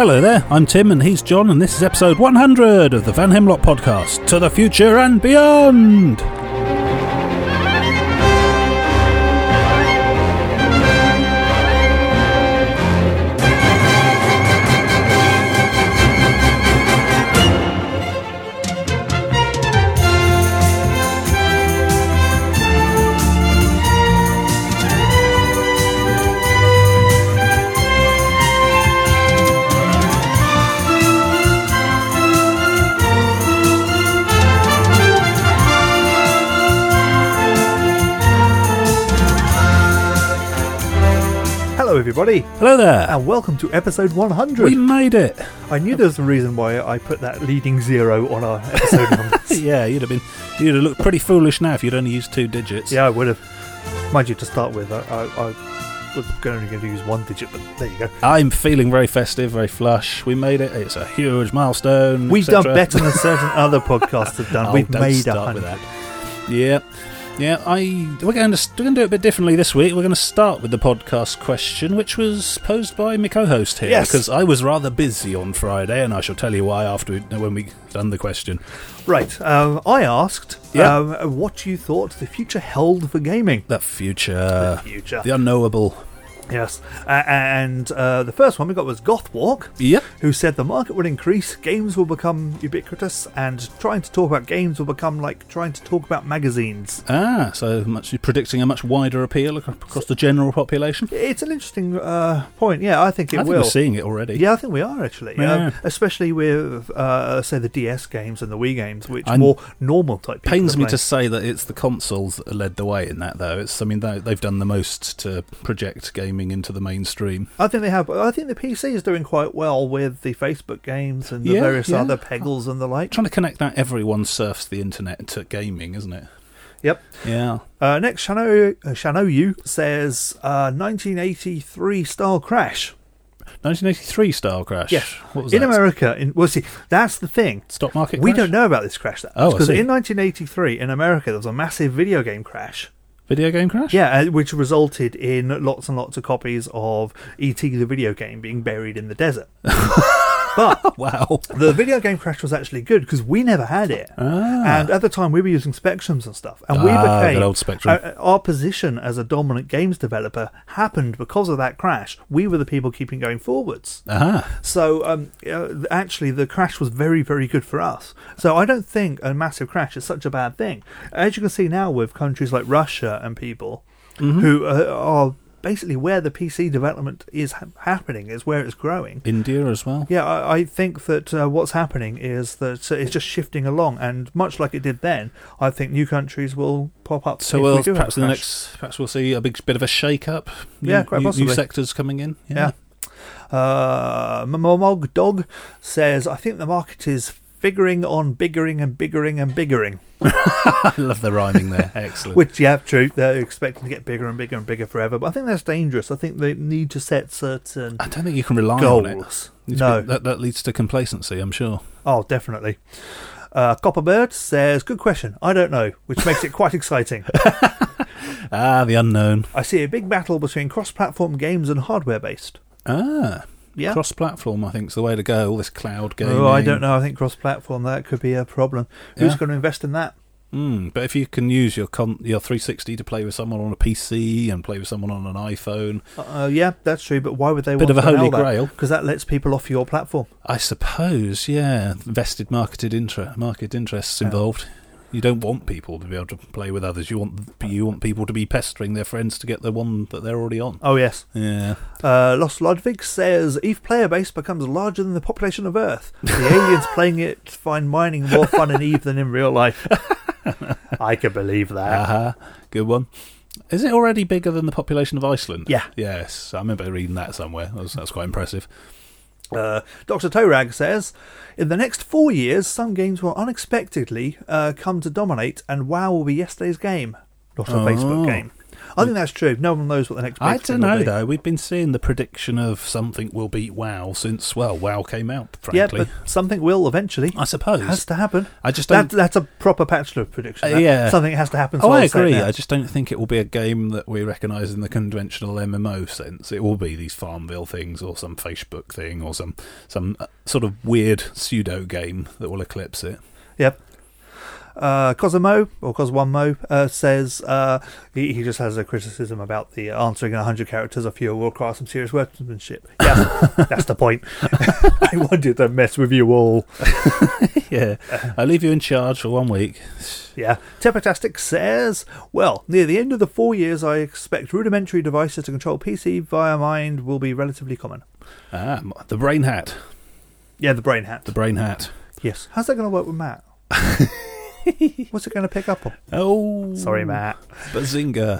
Hello there, I'm Tim and he's John, and this is episode 100 of the Van Hemlock Podcast, To the Future and Beyond! Hello everybody, Hello there! and welcome to episode 100. We made it! I knew there was a reason why I put that leading zero on our episode numbers. Yeah, you'd have looked pretty foolish now if you'd only used 2 digits. Yeah, I would have. Mind you, to start with, I was only going to use 1 digit, but there you go. I'm feeling very festive, very flush. We made it. It's a huge milestone. We've done etc. better than certain other podcasts have done. Oh, We've don't made start with 100. that. Yeah. Yeah, we're going to do it a bit differently this week. We're going to start with the podcast question, which was posed by my co-host here. Yes. Because I was rather busy on Friday, and I shall tell you why when we done the question. Right, I asked Yeah. what you thought the future held for gaming. The future. Future. The unknowable. Yes, and the first one we got was Gothwalk, Yep. who said the market will increase, games will become ubiquitous, and trying to talk about games will become like trying to talk about magazines. So predicting a much wider appeal across the general population. It's an interesting point. Yeah, I think it I think will. we're seeing it already. Yeah, I think we are actually. Yeah. Especially with, say, the DS games and the Wii games, which I'm- more normal type people Pains are me playing. to say that it's the consoles that led the way in that, though. They've done the most to project gaming into the mainstream. I think they have. I think the PC is doing quite well with the Facebook games and the Yeah, various yeah. other Peggles and the like. Trying to connect that, everyone surfs the internet to gaming, isn't it? Yep. Yeah. Next, Shanoyu says 1983 style crash. 1983 style crash. Yes. What was In that? America, well, see, that's the thing. Stock market We crash? don't know about this crash. Oh, I because see. in 1983 in America there was a massive video game crash. Video game crash? Yeah, which resulted in lots and lots of copies of E.T. the video game being buried in the desert. But Wow. the video game crash was actually good because we never had it. And at the time we were using Spectrums and stuff. And we became... good old Spectrum. Our position as a dominant games developer happened because of that crash. We were the people keeping going forwards. Aha. So actually the crash was very, very good for us. So I don't think a massive crash is such a bad thing. As you can see now with countries like Russia and people who are basically where the PC development is happening, is where it's growing. India as well. Yeah, I think that what's happening is that it's just shifting along, and much like it did then, I think new countries will pop up. So if we'll we do have perhaps a in the crash. perhaps we'll see a bit of a shake-up. Yeah, quite New possibly. sectors coming in. Yeah. Momog Dog says, I think the market is figuring on biggering and biggering and biggering. I love the rhyming there. Excellent. Which, yeah, true. They're expecting to get bigger and bigger and bigger forever. But I think that's dangerous. I think they need to set certain I don't think you can rely on it. goals. It's No. that leads to complacency, I'm sure. Oh, definitely. Copperbird says, good question. I don't know, which makes it quite exciting. The unknown. I see a big battle between cross-platform games and hardware-based. Yeah. Cross-platform, I think, is the way to go. All this cloud gaming. Oh, I don't know. I think cross-platform, that could be a problem. Who's Yeah. going to invest in that? But if you can use your 360 to play with someone on a PC and play with someone on an iPhone, Yeah, that's true. But why would they Bit want of a to allow holy that? grail. Because that lets people off your platform. I suppose, yeah, vested market interests involved. You don't want people to be able to play with others. You want people to be pestering their friends to get the one that they're already on. Oh, yes. Yeah. Lost Ludwig says, if player base becomes larger than the population of Earth, the aliens playing it find mining more fun in Eve than in real life. I could believe that. Good one. Is it already bigger than the population of Iceland? Yeah. Yes, I remember reading that somewhere. That's quite impressive. Dr. Torag says, in the next 4 years, some games will unexpectedly come to dominate, and WoW will be yesterday's game, not a Facebook game. I think that's true. No one knows what the next big I thing don't know, will be. though. We've been seeing the prediction of something will beat WoW since, well, WoW came out, Yeah, frankly. but something will eventually. I suppose. It has to happen. I just don't... That's a proper Bachelor prediction. yeah. Something has to happen. Oh, so I I'll say it agree. now. I just don't think it will be a game that we recognise in the conventional MMO sense. It will be these Farmville things or some Facebook thing or some sort of weird pseudo game that will eclipse it. Yep. Cosmo, or Cos1mo, says he just has a criticism about the answering 100 characters or fewer will require some serious workmanship. Yeah, that's the point. I wanted to mess with you all. Yeah, I leave you in charge for 1 week. Yeah. Tepatastic says, well, near the end of the 4 years, I expect rudimentary devices to control PC via mind will be relatively common. The brain hat. Yeah, the brain hat. The brain hat. Yes. How's that going to work with Matt? What's it going to pick up on? Oh, Sorry, Matt. Bazinga.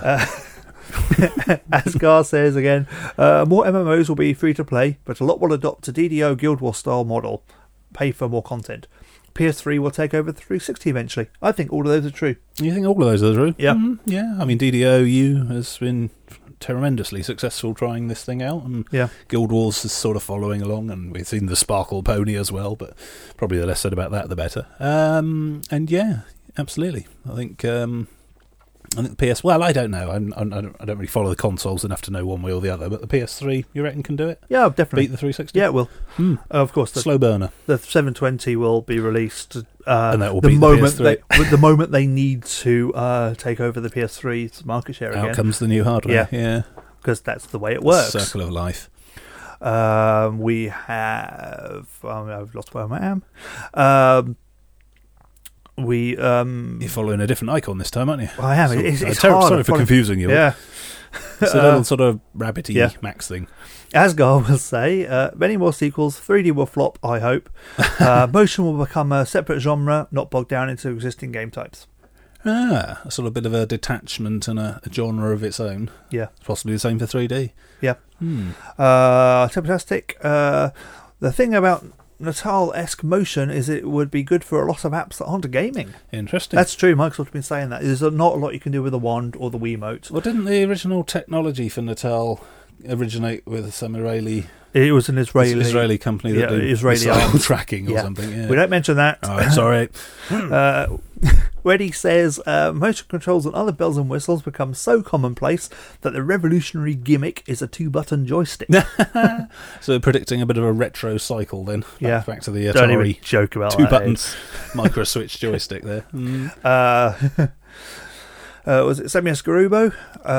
Asgar says again, more MMOs will be free to play, but a lot will adopt a DDO Guild Wars style model. Pay for more content. PS3 will take over the 360 eventually. I think all of those are true. You think all of those are true? Yeah. Yeah, I mean, DDOU has been tremendously successful trying this thing out, and Yeah. Guild Wars is sort of following along, and we've seen the Sparkle Pony as well, but probably the less said about that the better. And yeah, absolutely. I think the PS. Well, I don't know. I don't really follow the consoles enough to know one way or the other. But the PS3, you reckon can do it? Yeah, definitely. Beat the 360? Yeah, it will. Of course, Slow burner. the 720 will be released And that will the beat the moment PS3. the moment they need to take over the PS3's market share Out again, comes the new hardware. Yeah. because that's the way it works. Circle of life. We have. I've lost where I am. You're following a different icon this time, aren't you? I am. So- It's terrible. hard. Sorry for confusing you. Yeah. It's a little sort of rabbity yeah. Max thing. Asgar will say, many more sequels. 3D will flop, I hope. Motion will become a separate genre, not bogged down into existing game types. A sort of bit of a detachment and a genre of its own. Yeah. Possibly the same for 3D. Yeah. Fantastic. The thing about Natal-esque motion is it would be good for a lot of apps that aren't gaming. Interesting. That's true. Microsoft have been saying that. There's not a lot you can do with a wand or the Wiimote. Well, didn't the original technology for Natal originate with some It was an Israeli company that did Israeli missile arms. tracking or Yeah. something? Yeah. We don't mention that. Oh, sorry. Reddy says motion controls and other bells and whistles become so commonplace that the revolutionary gimmick is a 2-button joystick. So predicting a bit of a retro cycle then. Yeah. Back to the Don't even Atari joke about 2 that. buttons micro switch joystick there. Was it Samus Garubo?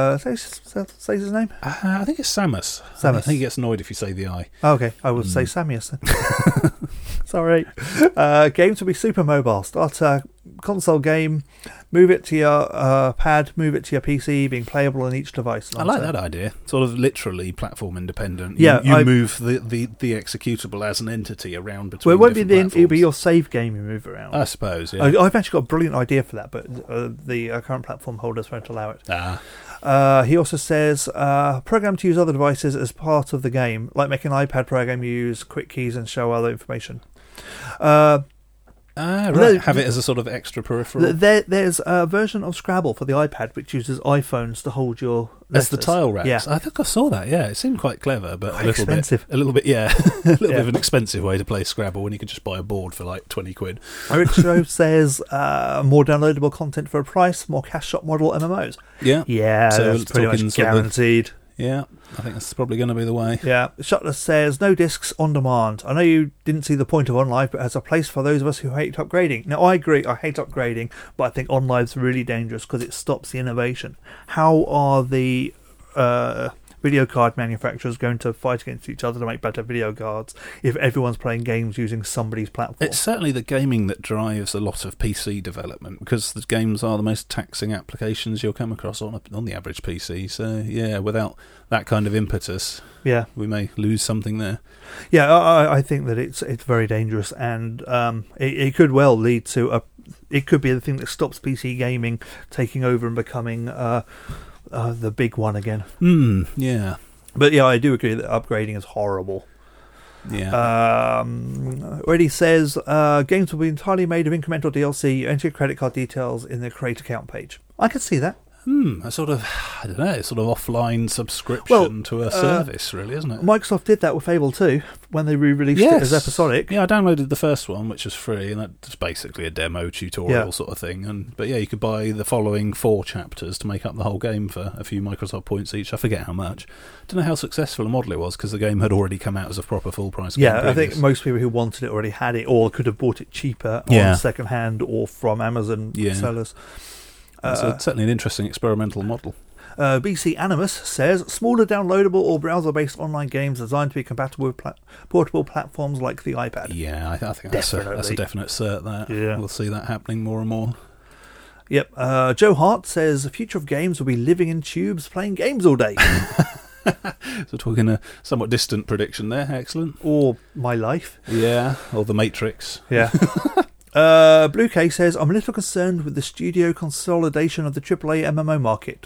Say his name? I think it's Samus. Samus. I think he gets annoyed if you say the I. Oh, okay, I will say Samus then. Sorry. Games will be super mobile. Start a console game, move it to your pad, move it to your PC, being playable on each device. I like that idea. Sort of literally platform independent. Yeah, you move the executable as an entity around between. Well, it won't be different it'll be platforms. your save game you move around. I suppose. Yeah. I've actually got a brilliant idea for that, but the current platform holders won't allow it. He also says program to use other devices as part of the game, like making an iPad program use quick keys and show other information. Right. No, Have it as a sort of extra peripheral. There's a version of Scrabble for the iPad which uses iPhones to hold your As the letters. tile wraps. Yeah. I think I saw that. Yeah, it seemed quite clever, but Quite a little expensive. bit, yeah, a little Yeah. bit of an expensive way to play Scrabble when you could just buy a board for like 20 quid. Eric Stroh says more downloadable content for a price, more cash shop model MMOs. Yeah, Yeah, So that's pretty talking much sort of- guaranteed. yeah. I think that's probably going to be the way. Yeah, Shutler says no discs on demand. I know you didn't see the point of OnLive, but as a place for those of us who hate upgrading. Now, I agree, I hate upgrading, but I think OnLive's really dangerous because it stops the innovation. How are the video card manufacturers going to fight against each other to make better video cards if everyone's playing games using somebody's platform? It's certainly the gaming that drives a lot of PC development because the games are the most taxing applications you'll come across on the average PC. So yeah, without that kind of impetus, Yeah, we may lose something there. yeah, I think that it's very dangerous, and it could well lead to it could be the thing that stops PC gaming taking over and becoming the big one again. Yeah. But yeah, I do agree that upgrading is horrible. Yeah. Already says games will be entirely made of incremental DLC. You enter your credit card details in the create account page. I can see that. A sort of, I don't know, sort of offline subscription to a service, really, isn't it? Microsoft did that with Fable 2 when they re-released it as episodic. Yeah, I downloaded the first one, which was free, and that's basically a demo tutorial sort of thing. But yeah, you could buy the following 4 chapters to make up the whole game for a few Microsoft points each. I forget how much. Don't know how successful a model it was, because the game had already come out as a proper full-price game. Yeah, I think most people who wanted it already had it, or could have bought it cheaper on second-hand or from Amazon sellers. It's certainly an interesting experimental model. BC Animus says, smaller downloadable or browser-based online games designed to be compatible with portable platforms like the iPad. Yeah, I think that's a definite cert, that. Yeah. We'll see that happening more and more. Yep. Joe Hart says, the future of games will be living in tubes, playing games all day. So talking a somewhat distant prediction there. Excellent. Or my life. Yeah, or The Matrix. Yeah. Blue K says, I'm a little concerned with the studio consolidation of the AAA MMO market.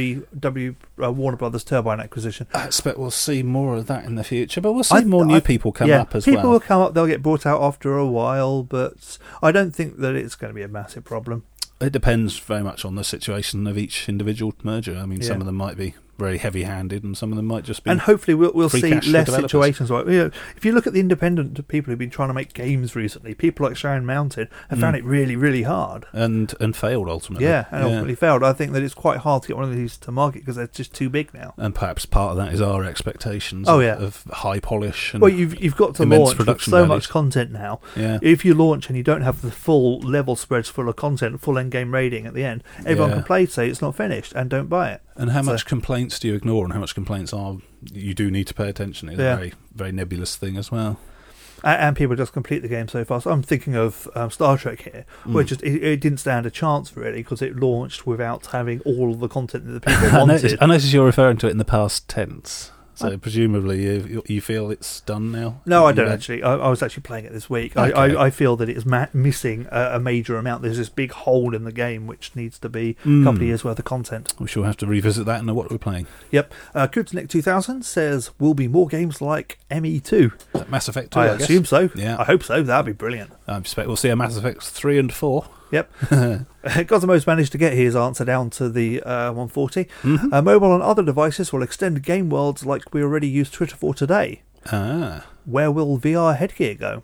Warner Brothers Turbine acquisition. I expect we'll see more of that in the future, but we'll see more new people come up as well. People will come up, they'll get brought out after a while, but I don't think that it's going to be a massive problem. It depends very much on the situation of each individual merger. I mean, some of them might be very heavy-handed, and some of them might just be. And hopefully, we'll see less situations like. If you look at the independent people who've been trying to make games recently, people like Sharon Mountain have found it really, really hard, and failed ultimately. Yeah, and ultimately failed. I think that it's quite hard to get one of these to market because they're just too big now. And perhaps part of that is our expectations. Of high polish. And you've got to launch with so much content now. Yeah. If you launch and you don't have the full level spreads full of content, full end game rating at the end, everyone can play, say it's not finished, and don't buy it. And how much complaints do you ignore, and how much complaints you do need to pay attention? It's a very, very nebulous thing as well. And people just complete the game so fast. I'm thinking of Star Trek here, which it didn't stand a chance really because it launched without having all of the content that the people wanted. I notice you're referring to it in the past tense. So presumably you feel it's done now? No, I don't actually. I was actually playing it this week. Okay. I feel that it is missing a major amount. There's this big hole in the game which needs to be a couple of years worth of content. We shall have to revisit that and know what we're playing. Yep. Kutznik 2000 says, will be more games like ME2. Mass Effect 2, I assume so. Yeah. I hope so. That'd be brilliant. I expect we'll see a Mass Effect 3 and 4. Yep. Cosmos managed to get his answer down to the 140. Mobile and other devices will extend game worlds like we already use Twitter for today. Where will VR headgear go?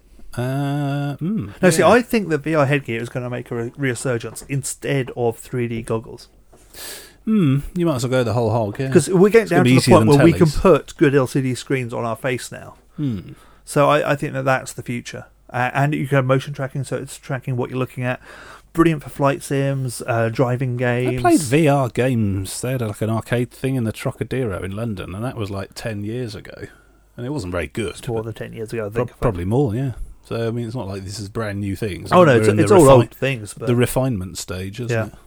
See, I think that VR headgear is going to make a resurgence instead of 3D goggles. You might as well go the whole hog, yeah. Because we're getting down to the point where we can put good LCD screens on our face now. So I think that that's the future. And you can have motion tracking, so it's tracking what you're looking at. Brilliant for flight sims, driving games. I played VR games. They had like an arcade thing in the Trocadero in London, and that was like 10 years ago. And it wasn't very good. It's more than 10 years ago, I think. Probably more, yeah. So, I mean, it's not like this is brand new things. Oh, no, it's all old things. But the refinement stage, isn't it?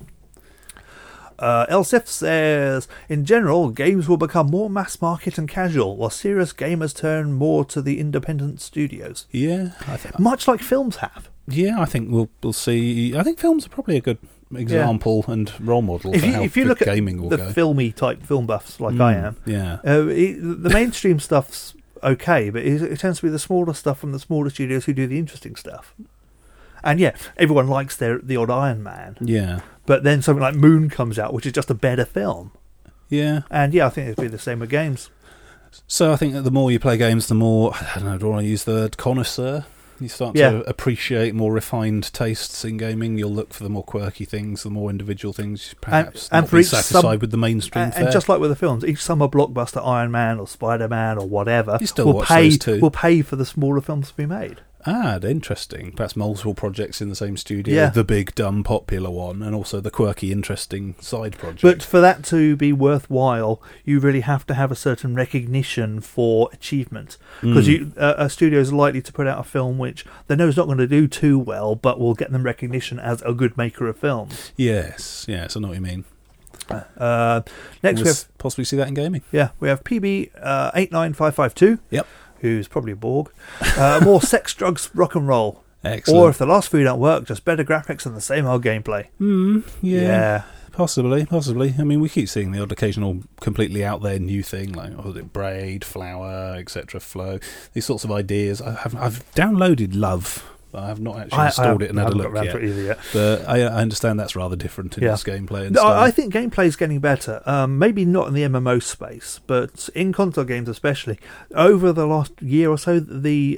Elsif says, in general, games will become more mass market and casual, while serious gamers turn more to the independent studios. Yeah. Much like films have. Yeah, I think we'll see. I think films are probably a good example and role model for how if you look gaming at will the go. Filmy type film buffs like I am, the mainstream stuff's okay, but it tends to be the smaller stuff from the smaller studios who do the interesting stuff. And everyone likes the odd Iron Man. Yeah. But then something like Moon comes out, which is just a better film. Yeah. And I think it'd be the same with games. So I think that the more you play games, the more, I don't know, do I want to use the word connoisseur? You start to appreciate more refined tastes in gaming. You'll look for the more quirky things, the more individual things, perhaps and not be satisfied with the mainstream fare. And just like with the films, each summer blockbuster, Iron Man or Spider-Man or whatever, you still watch those too. Will pay for the smaller films to be made. Interesting. Perhaps multiple projects in the same studio. The big, dumb, popular one, and also the quirky, interesting side project. But for that to be worthwhile, you really have to have a certain recognition for achievement. Because a studio is likely to put out a film which they know is not going to do too well, but will get them recognition as a good maker of films. Yes, I know what you mean. Next we have possibly see that in gaming. Yeah, we have PB 89552. Yep. Who's probably a Borg. More sex, drugs, rock and roll. Excellent. Or if the last few don't work, just better graphics and the same old gameplay. Yeah. Possibly. I mean, we keep seeing the odd occasional completely out there new thing, like Braid, Flower, etc., Flow. These sorts of ideas. I've downloaded Love I have not actually installed it and had a look yet. But I understand that's rather different in its gameplay. And I think gameplay is getting better. Maybe not in the MMO space, but in console games especially. Over the last year or so,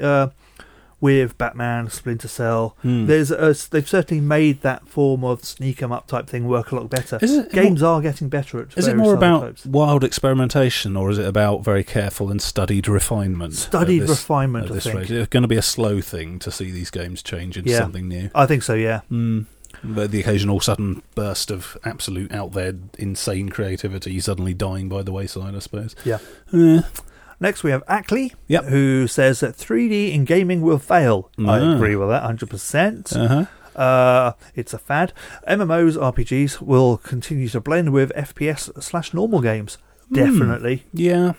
with Batman, Splinter Cell, they've certainly made that form of sneak 'em up type thing work a lot better. Games are getting better at. Is it more about wild experimentation, or is it about very careful and studied refinement? Studied refinement, I think. Rate? It's going to be a slow thing to see these games change into something new. I think so. Yeah. But the occasional sudden burst of absolute out there insane creativity suddenly dying by the wayside, I suppose. Yeah. Next, we have Ackley, who says that 3D in gaming will fail. I agree with that 100%. It's a fad. MMOs, RPGs will continue to blend with FPS/normal games. Definitely. Yeah.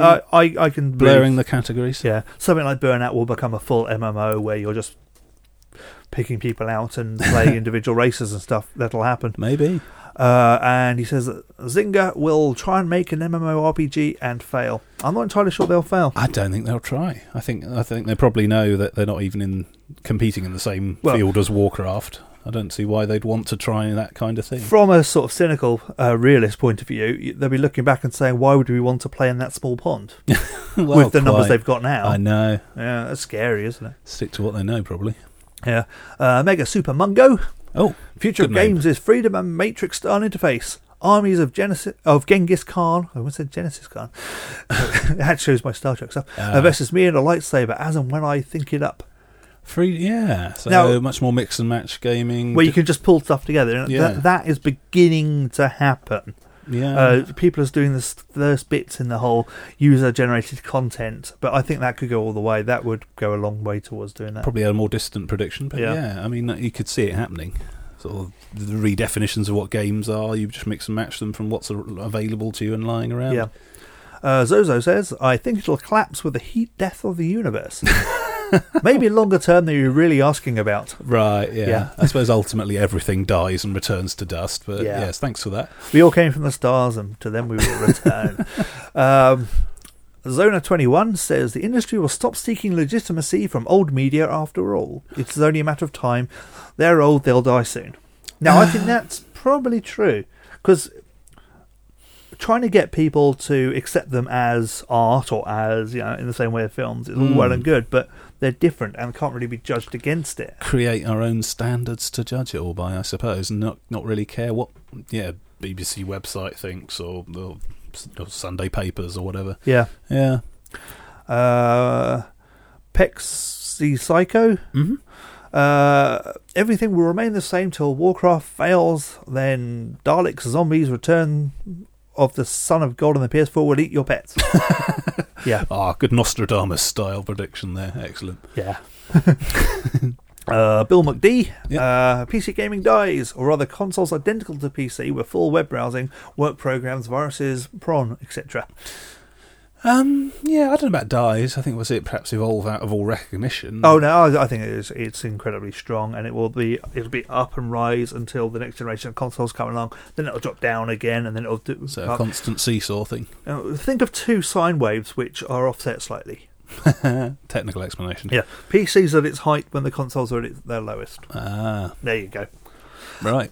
I can blurring the categories. Yeah. Something like Burnout will become a full MMO where you're just picking people out and playing individual races and stuff. That'll happen. Maybe. And he says that Zynga will try and make an MMORPG and fail. I'm not entirely sure they'll fail. I don't think they'll try. I think they probably know that they're not even competing in the same field as Warcraft. I don't see why they'd want to try that kind of thing. From a sort of cynical, realist point of view, they'll be looking back and saying, why would we want to play in that small pond? With the numbers they've got now. I know. Yeah, that's scary, isn't it? Stick to what they know, probably. Yeah. Mega Super Mungo. Oh, future of games is freedom and matrix-style interface. Armies of Genghis Khan. I almost said Genesis Khan. That shows my Star Trek stuff. Versus me and a lightsaber, as and when I think it up. So now, much more mix and match gaming. Where you can just pull stuff together. That is beginning to happen. Yeah. People are doing the first bits in the whole user-generated content, but I think that could go all the way. That would go a long way towards doing that. Probably a more distant prediction, but I mean, you could see it happening. Sort of the redefinitions of what games are. You just mix and match them from what's available to you and lying around. Yeah. Zozo says, I think it'll collapse with the heat death of the universe. Maybe longer term than you're really asking about. Right, yeah. I suppose ultimately everything dies and returns to dust, but yes, thanks for that. We all came from the stars, and to them we will return. Zona21 says, the industry will stop seeking legitimacy from old media after all. It's only a matter of time. They're old, they'll die soon. Now, I think that's probably true, because trying to get people to accept them as art or as, in the same way as films is all well and good, but they're different and can't really be judged against it. Create our own standards to judge it all by, I suppose, and not really care what BBC website thinks or Sunday papers or whatever. Yeah. Pexy Psycho. Everything will remain the same till Warcraft fails, then Daleks, zombies, return of the Son of God on the PS4 will eat your pets. Yeah. Good Nostradamus style prediction there. Excellent. Yeah. Bill McD. PC gaming dies, or rather consoles identical to PC with full web browsing, work programs, viruses, prawn, etc. I don't know about dies. I think we'll see it perhaps evolve out of all recognition. Oh no, I think it's incredibly strong, and it'll be up and rise until the next generation of consoles come along. Then it'll drop down again, and then it'll do a constant seesaw thing. Think of two sine waves which are offset slightly. Technical explanation. Yeah, PC's at its height when the consoles are at their lowest. There you go. Right.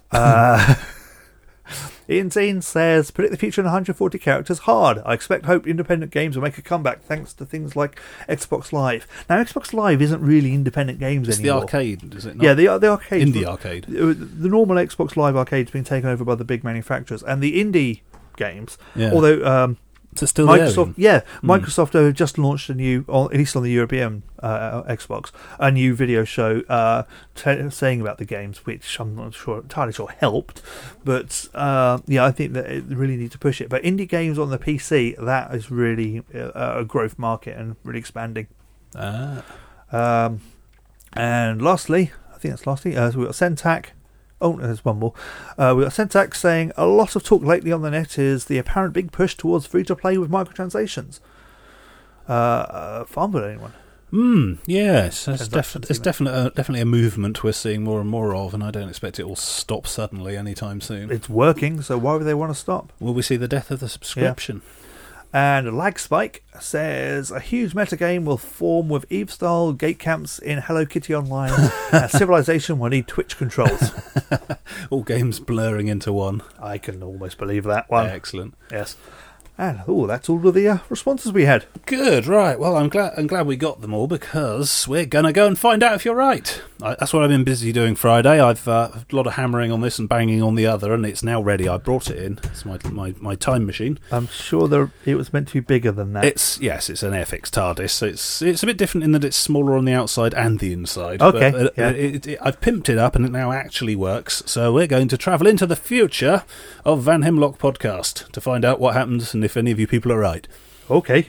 Ian Zine says, predict the future in 140 characters hard. I expect hope independent games will make a comeback thanks to things like Xbox Live. Now, Xbox Live isn't really independent games anymore. It's the arcade, is it not? Yeah, the arcade. Indie arcade. The normal Xbox Live arcade has been taken over by the big manufacturers. And the indie games, although... Is it still Microsoft? Yeah, Microsoft have just launched a new, at least on the European Xbox, a new video show saying about the games, which I'm not entirely sure helped, but I think that it really needs to push it. But indie games on the PC, that is really a growth market and really expanding. And lastly, so we've got Centac. Oh, there's one more. We've got Centac saying, a lot of talk lately on the net is the apparent big push towards free-to-play with microtransactions. Farmville, anyone? Yes. It's definitely a movement we're seeing more and more of, and I don't expect it will stop suddenly anytime soon. It's working, so why would they want to stop? Will we see the death of the subscription? And Lag Spike says a huge metagame will form with Eve-style gate camps in Hello Kitty Online. Civilization will need Twitch controls. All games blurring into one. I can almost believe that one. Excellent. Yes. And that's all of the responses we had. Good, right. Well, I'm glad we got them all, because we're going to go and find out if you're right. That's what I've been busy doing Friday. I've a lot of hammering on this and banging on the other, and it's now ready. I brought it in. It's my time machine. I'm sure it was meant to be bigger than that. It's an Airfix TARDIS. So it's a bit different in that it's smaller on the outside and the inside. Okay, but, I've pimped it up, and it now actually works. So we're going to travel into the future of Van Hemlock Podcast to find out what happens and if any of you people are right. Okay.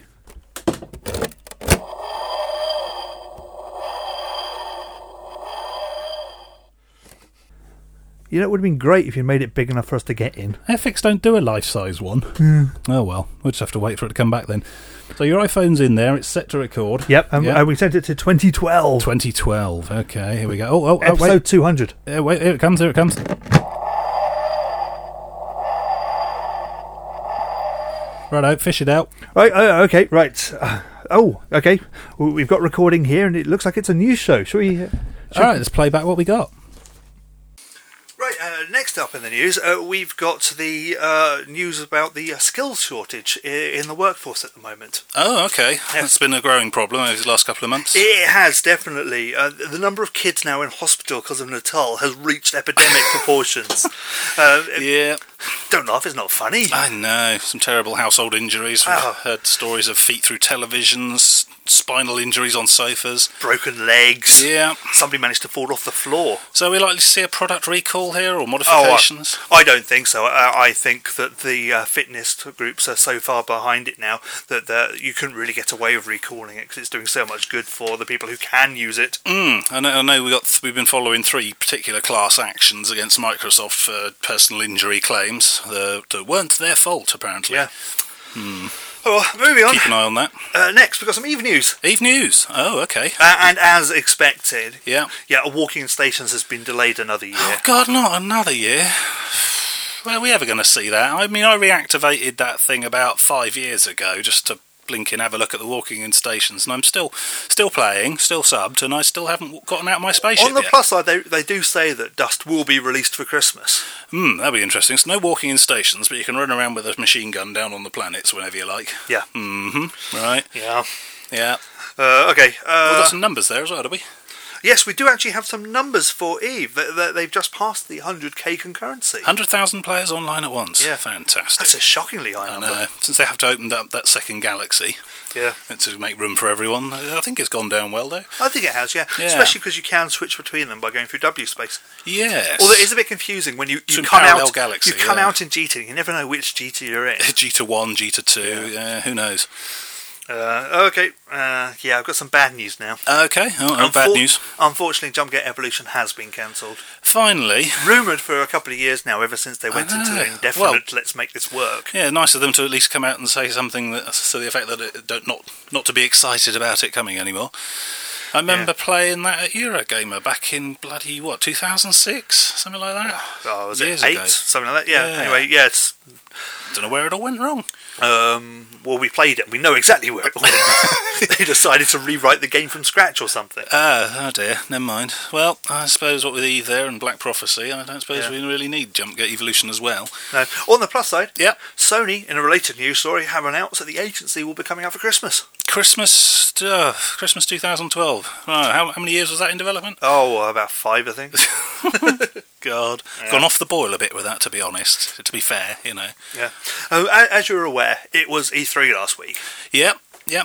You know, it would have been great if you made it big enough for us to get in. Airfix don't do a life-size one. Oh well, we'll just have to wait for it to come back then. So your iPhone's in there, it's set to record. Yep, and we sent it to 2012. 2012, okay, here we go. Oh, Episode wait. 200. Wait, here it comes. Righto, fish it out. Right, okay, right. Okay. We've got recording here, and it looks like it's a news show. Shall we? Alright, let's play back what we got. Right, next up in the news, we've got the news about the skills shortage in the workforce at the moment. Oh, okay. That's been a growing problem over the last couple of months. It has, definitely. The number of kids now in hospital because of Natal has reached epidemic proportions. Yeah. Don't laugh, it's not funny. I know. Some terrible household injuries. We've heard stories of feet through televisions, spinal injuries on sofas. Broken legs. Yeah. Somebody managed to fall off the floor. So are we likely to see a product recall here, or modifications? I don't think so. I think that the fitness groups are so far behind it now that you couldn't really get away with recalling it because it's doing so much good for the people who can use it. I know we've been following 3 particular class actions against Microsoft for personal injury claims that weren't their fault, apparently. Yeah. Oh, moving on. Keep an eye on that. Next, we've got some Eve news. Eve news. Oh, okay. And as expected, yeah, Walking in Stations has been delayed another year. Oh, God, not another year. When are we ever going to see that? I mean, I reactivated that thing about 5 years ago just to blink and have a look at the Walking in Stations, and I'm still playing, still subbed, and I still haven't gotten out of my spaceship On the yet. plus side, they do say that Dust will be released for Christmas. That'll be interesting. So no Walking in Stations, but you can run around with a machine gun down on the planets whenever you like. Yeah. Right. Yeah. Yeah. Okay. We've got some numbers there as well, do we? Yes, we do actually have some numbers for Eve. They've just passed the 100k concurrency. 100,000 players online at once. Yeah. Fantastic. That's a shockingly high number. I know. Since they have to open up that second galaxy. Yeah. To make room for everyone. I think it's gone down well, though. I think it has, yeah. Especially because you can switch between them by going through W space. Yes. Although it is a bit confusing when you come out. Galaxy, you come out in Jita, you never know which Jita you're in. Jita 1, Jita 2, who knows? Okay. I've got some bad news now. Okay. Bad news. Unfortunately, Jumpgate Evolution has been cancelled. Finally. Rumoured for a couple of years now, ever since they went into the indefinite let's make this work. Yeah, nice of them to at least come out and say something to the effect that not to be excited about it coming anymore. I remember playing that at Eurogamer back in 2006? Something like that? Oh, was Years it 8? ago. Something like that? Yeah. Anyway, yes. Don't know where it all went wrong. Well, we played it and we know exactly where it went wrong. They decided to rewrite the game from scratch or something. Oh dear, never mind. Well, I suppose what with Eve there and Black Prophecy, I don't suppose we really need Jumpgate Evolution as well. No. On the plus side, Sony, in a related news story, have announced that the agency will be coming out for Christmas. Christmas 2012. Oh, how many years was that in development? Oh, about 5, I think. God. Gone off the boil a bit with that, to be honest. To be fair, you know. Yeah. As you're aware, it was E3 last week. Yep.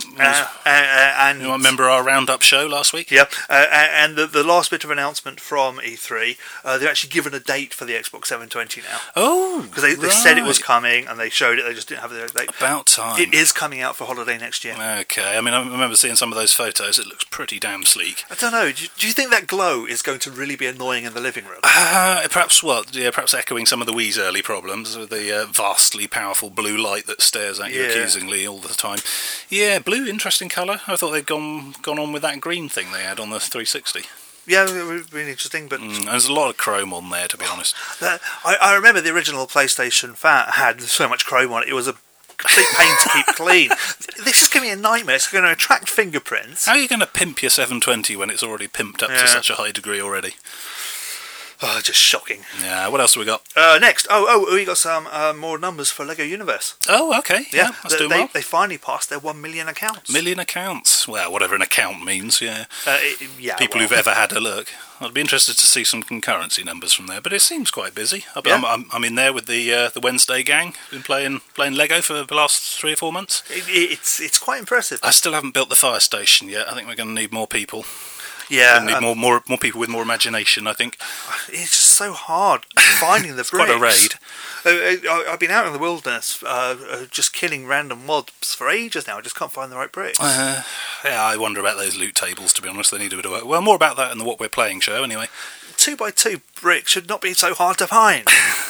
And you remember our roundup show last week? Yep. And the last bit of announcement from E3, they've actually given a date for the Xbox 720 now. Oh, because they said it was coming and they showed it. They just didn't have the date. About time. It is coming out for holiday next year. Okay. I mean, I remember seeing some of those photos. It looks pretty damn sleek. I don't know. Do you think that glow is going to really be annoying in the living room? Perhaps echoing some of the Wii's early problems with the vastly powerful blue light that stares at you accusingly all the time. Yeah, blue, interesting colour. I thought they'd gone on with that green thing they had on the 360. Yeah, it would have been interesting, but there's a lot of chrome on there, to be honest. I remember the original PlayStation Fat had so much chrome on it. It was a complete pain to keep clean. This is going to be a nightmare. It's going to attract fingerprints. How are you going to pimp your 720 when it's already pimped up to such a high degree already? Oh, just shocking. Yeah, what else have we got? Next, we got some more numbers for Lego Universe. Oh, okay. Yeah, that's doing well. They finally passed their 1 million accounts. Million accounts. Well, whatever an account means, yeah. People who've ever had a look. I'd be interested to see some concurrency numbers from there, but it seems quite busy. I'm in there with the Wednesday gang. Been playing Lego for the last 3 or 4 months. It's quite impressive. I still haven't built the fire station yet. I think we're going to need more people. Yeah, need more people with more imagination, I think. It's just so hard finding the bricks. Quite a raid. I've been out in the wilderness just killing random mobs for ages now. I just can't find the right bricks. Yeah, I wonder about those loot tables, to be honest. They need a bit of work. Well, more about that in the What We're Playing show, anyway. 2x2 bricks should not be so hard to find.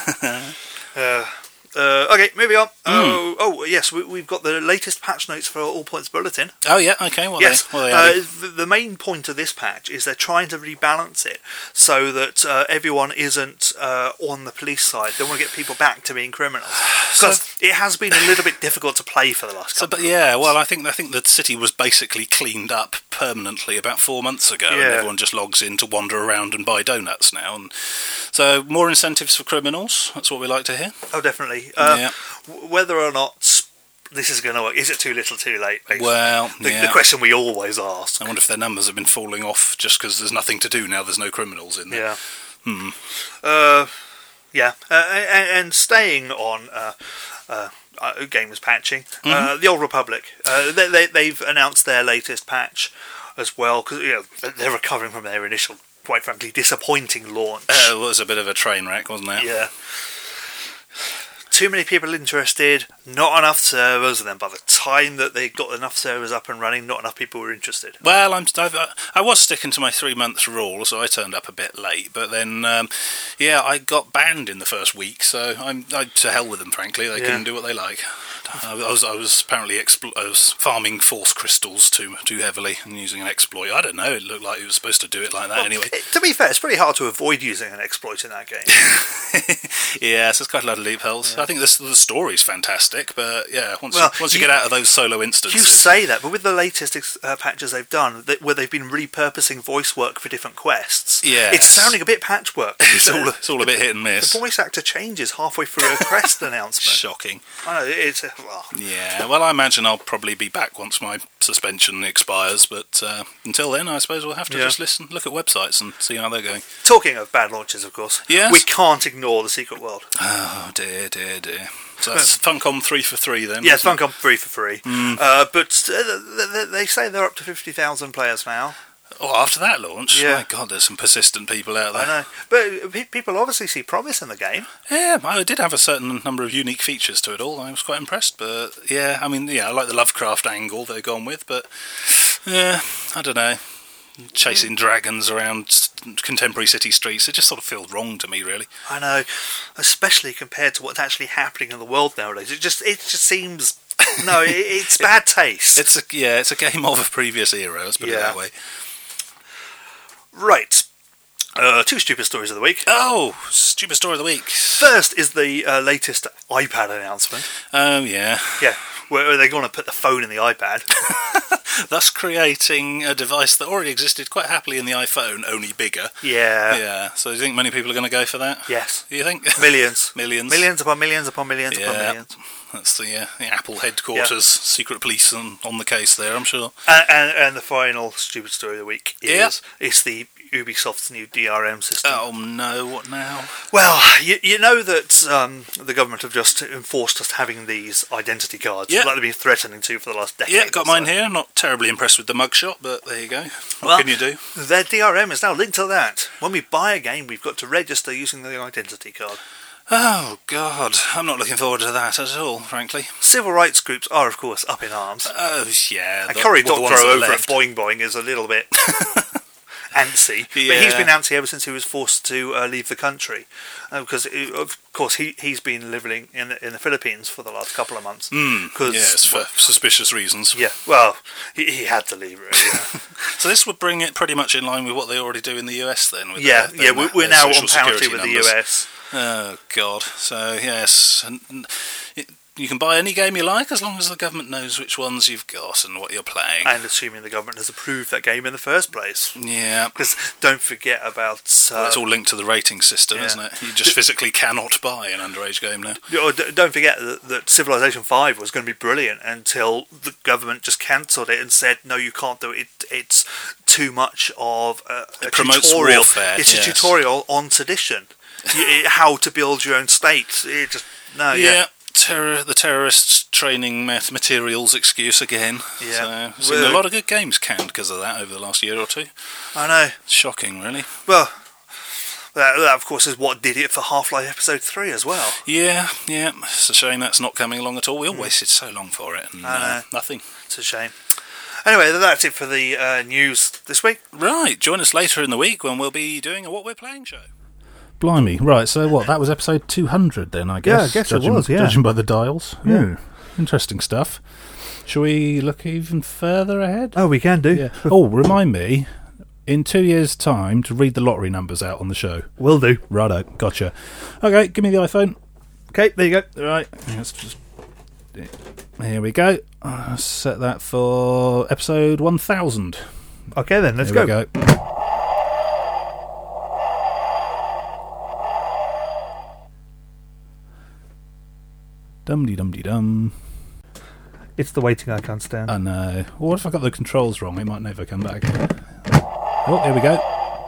Okay, moving on. Oh, yes, we've got the latest patch notes for All Points Bulletin. Oh, yeah, okay. What are they the main point of this patch is they're trying to rebalance it so that everyone isn't on the police side. They want to get people back to being criminals. Because it has been a little bit difficult to play for the last couple of months. Yeah, well, I think the city was basically cleaned up permanently about 4 months ago, and everyone just logs in to wander around and buy donuts now. And so more incentives for criminals, that's what we like to hear. Oh, definitely. Whether or not this is going to work, is it too little too late, basically? Well, the question we always ask. I wonder if their numbers have been falling off just because there's nothing to do now, there's no criminals in there. And staying on gamers patching, the Old Republic, they've announced their latest patch as well, because they're recovering from their initial, quite frankly, disappointing launch. It was a bit of a train wreck, wasn't it? Yeah. Too many people interested, not enough servers, and then by the time that they got enough servers up and running, not enough people were interested. Well, I was sticking to my 3 months rule, so I turned up a bit late, but then, I got banned in the first week, so I'm to hell with them, frankly. They can do what they like. I was apparently I was farming force crystals too heavily and using an exploit. I don't know, it looked like he was supposed to do it like that anyway. To be fair, it's pretty hard to avoid using an exploit in that game. Yeah, so there's quite a lot of loopholes. Yeah. I think the story's fantastic, but once you get out of those solo instances... You say that, but with the latest patches they've done, where they've been repurposing voice work for different quests, it's sounding a bit patchwork. It's all a bit hit and miss. The voice actor changes halfway through a quest announcement. Shocking. I know, Yeah, well, I imagine I'll probably be back once my suspension expires, but until then, I suppose we'll have to just look at websites and see how they're going. Talking of bad launches, of course, we can't ignore the Secret World. Oh, dear. So that's Funcom 3 for 3 then? Yes, Funcom 3 for 3. But they say they're up to 50,000 players now. Oh, after that launch? Yeah. My God, there's some persistent people out there. I know. But people obviously see promise in the game. Yeah, I did have a certain number of unique features to it all. I was quite impressed. But, I like the Lovecraft angle they've gone with. But, I don't know. Chasing dragons around contemporary city streets, it just sort of feels wrong to me, really. I know. Especially compared to what's actually happening in the world nowadays. It just seems... No, it's bad taste. It's a game of a previous era, let's put it that way. Right. 2 stupid stories of the week. Oh, stupid story of the week. First is the latest iPad announcement. Oh, yeah. Yeah, where they're going to put the phone in the iPad. Thus creating a device that already existed quite happily in the iPhone, only bigger. Yeah. Yeah. So do you think many people are going to go for that? Yes. Do you think? Millions. Millions. Millions upon millions upon millions upon millions. That's the Apple headquarters, secret police on the case there, I'm sure. And the final stupid story of the week is the Ubisoft's new DRM system. Oh no, what now? Well, you know that the government have just enforced us having these identity cards, like they've been threatening to for the last decade. Yeah, got mine here. Not terribly impressed with the mugshot, but there you go. What can you do? Their DRM is now linked to that. When we buy a game, we've got to register using the identity card. Oh, God. I'm not looking forward to that at all, frankly. Civil rights groups are, of course, up in arms. Oh, yeah. And Cory Doctorow over at Boing Boing is a little bit antsy. Yeah. But he's been antsy ever since he was forced to leave the country. Because, of course, he's been living in the Philippines for the last couple of months. Yes, for suspicious reasons. Yeah, well, he had to leave, really. So this would bring it pretty much in line with what they already do in the US, then? With we're now on parity with the US. Oh, God. So, yes. you can buy any game you like as long as the government knows which ones you've got and what you're playing. And assuming the government has approved that game in the first place. Yeah. Because don't forget about... Well, it's all linked to the rating system, yeah. isn't it? You just physically cannot buy an underage game now. Don't forget that Civilization 5 was going to be brilliant until the government just cancelled it and said, no, you can't do it. It's too much of a tutorial. Warfare, it's a tutorial on sedition. How to build your own state. It just... No, yeah. The terrorists training materials excuse again. Yeah. So, seen a lot of good games canned because of that over the last year or two. I know. Shocking, really. Well, that of course is what did it for Half-Life Episode 3 as well. Yeah. It's a shame that's not coming along at all. We all waited so long for it and nothing. It's a shame. Anyway, that's it for the news this week. Right, join us later in the week when we'll be doing a What We're Playing show. Blimey, right, so what, that was episode 200 then, I guess? Yeah, I guess it was, yeah. Judging by the dials. Yeah. Interesting stuff. Shall we look even further ahead? Oh, we can do. Yeah. Oh, remind me, in 2 years' time, to read the lottery numbers out on the show. Will do. Righto, gotcha. Okay, give me the iPhone. Okay, there you go. Right, let's just... Here we go. Set that for episode 1000. Okay then, let's Here go. We go. Dum-de-dum-de-dum. It's the waiting I can't stand. I know. What if I got the controls wrong? It might never come back. Oh, here we go.